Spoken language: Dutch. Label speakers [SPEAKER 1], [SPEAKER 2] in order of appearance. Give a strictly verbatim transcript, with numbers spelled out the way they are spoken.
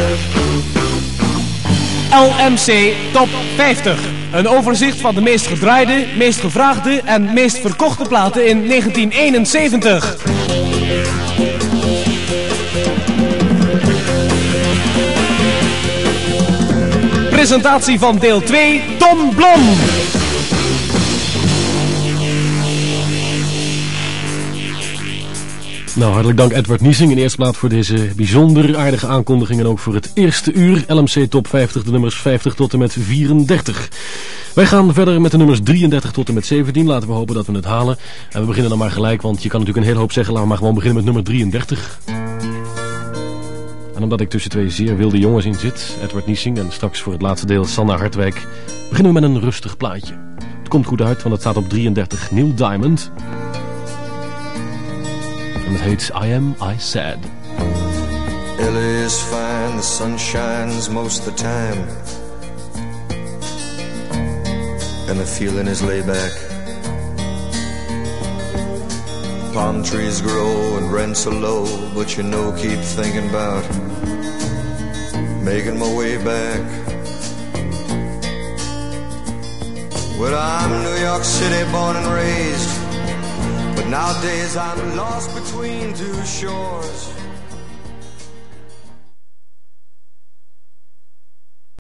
[SPEAKER 1] L M C Top vijftig. Een overzicht van de meest gedraaide, meest gevraagde en meest verkochte platen in negentien eenenzeventig. Presentatie van deel twee, Tom Blom.
[SPEAKER 2] Nou, hartelijk dank Edward Niesing in eerste plaats voor deze bijzonder aardige aankondiging en ook voor het eerste uur L M C Top vijftig, de nummers vijftig tot en met vierendertig. Wij gaan verder met de nummers drieëndertig tot en met zeventien. Laten we hopen dat we het halen. En we beginnen dan maar gelijk, want je kan natuurlijk een hele hoop zeggen. Laten we maar gewoon beginnen met nummer drieëndertig. En omdat ik tussen twee zeer wilde jongens in zit, Edward Niesing en straks voor het laatste deel Sanna Hartwijk, beginnen we met een rustig plaatje. Het komt goed uit, want het staat op drieëndertig, Neil Diamond. En het heet I Am I Sad.
[SPEAKER 3] L A is fine, the sun shines most of the time, and the feeling is laid back. Palm trees grow and rents are low, but you know, keep thinking about making my way back. Well, I'm New York City born and raised, but nowadays I'm lost between two shores.